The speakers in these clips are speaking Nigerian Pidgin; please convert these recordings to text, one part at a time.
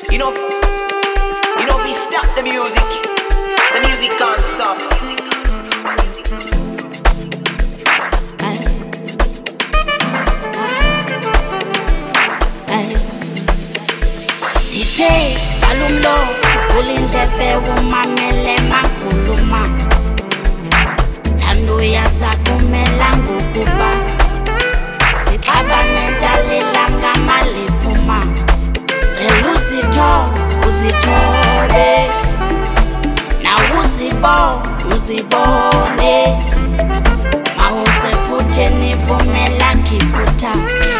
You know, if we stop the music can't stop. DJ Falumlo, Fulindebe umamele mankuluma. Stando ya zakumela ngokuba. Sikabane njalilanga malipuma. Uzithobe na uzibone mawusephuthe nivumela kiputa.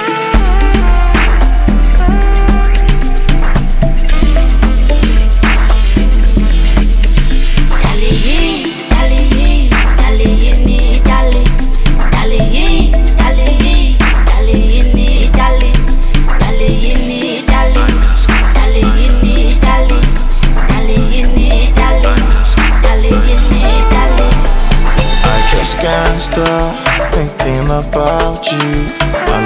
Can't stop thinking about you, my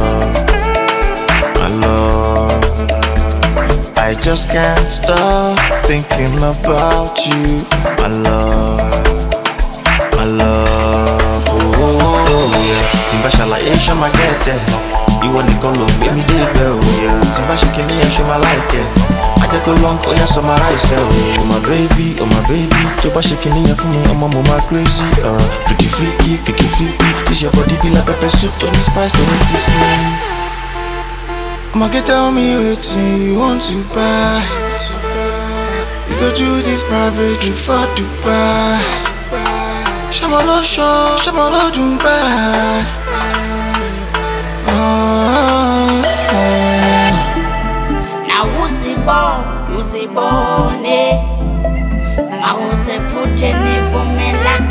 love. I just can't stop thinking about you, my love. Oh yeah. Timba shala show my get there. You want to call up, baby, they go. Timba shaking me, show my like it. I take a long, oh yeah, summarize it. Oh my baby, Timba shaking me for me, I'm mama crazy. Freaky, this your body be like pepper soup, don't spice, don't resist me. Mama, tell me what you want to buy. You go do this private trip for Dubai. Shamalo show, Shamalo Dubai. Uzibone mawusephuthe nivumela